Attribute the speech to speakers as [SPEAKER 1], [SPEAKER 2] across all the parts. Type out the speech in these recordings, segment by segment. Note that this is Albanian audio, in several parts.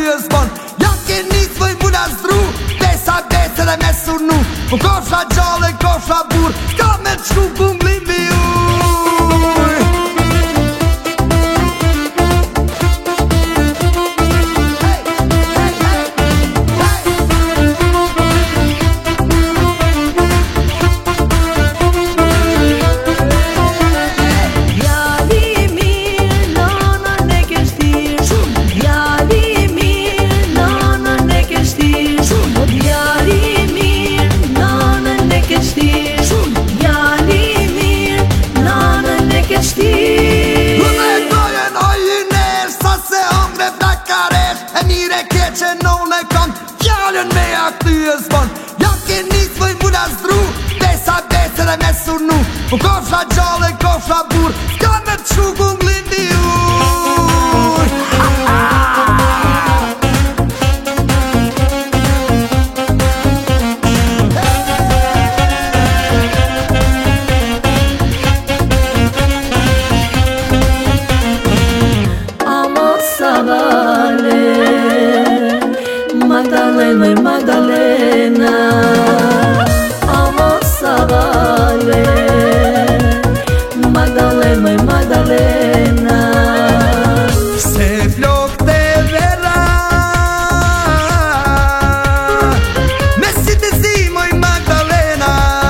[SPEAKER 1] spun. Jakie nic svoj buda zdru, pesa besele me surnu. U kosha gjallë, kosha bur, s'ka me t'shku ku m'limbi uj. Që none kam fjallën me aktyë s'bon. Ja ke nis voj buda zdru, pesa besele me surnu. U kosha gjallë, kosha bur, s'ka me t'shku ku m'lindi uj.
[SPEAKER 2] Amo sa vale Magdalena, Magdalena, amo sa vale. Magdalena, Magdalena.
[SPEAKER 1] Se flok të vera me si të zi moj Magdalena.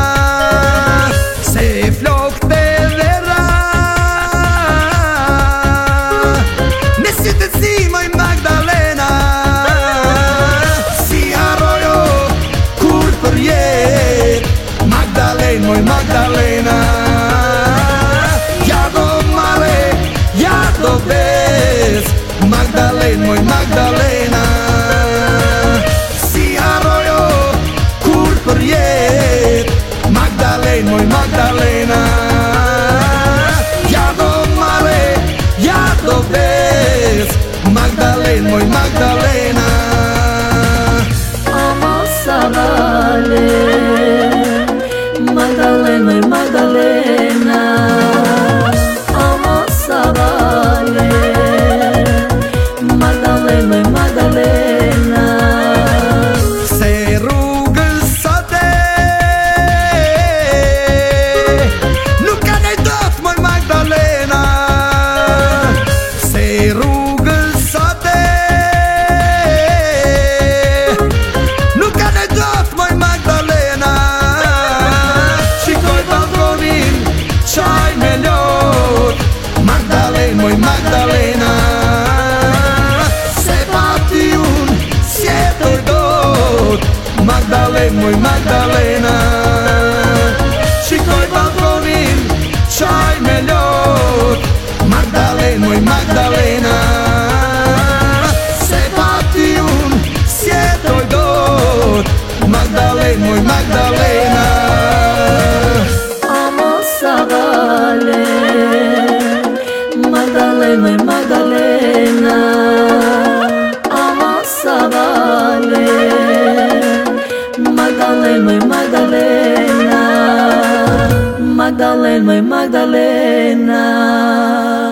[SPEAKER 1] Se flok të vera me si të zi moj Magdalena. Moj Magdalena, ja do mare, ja do ves. Magdalena, moj Magdalena, si harojo kur për jet. Magdalena, moj Magdalena, ja do mare, ja do ves. Magdalena, moj Magdalena,
[SPEAKER 2] Amo sa vale Magdalena, Magdalena, amo sa vale. Magdalena, Magdalena.
[SPEAKER 1] Se rrugës sate nuk ka nej dot moj Magdalena. Se rrugës sate nuk ka nej dot moj Magdalena. Qaj me lot, Magdalena, moj Magdalena. Se pati un sjetoj dot, Magdalena, moj Magdalena. Shikoj balkonin, qaj me lot, Magdalena, moj Magdalena. Se pati un sjetoj dot, Magdalena, moj Magdalena.
[SPEAKER 2] Vale Magdalena, Magdalena, amo sa vale. Magdalena, Magdalena, Magdalena, Magdalena.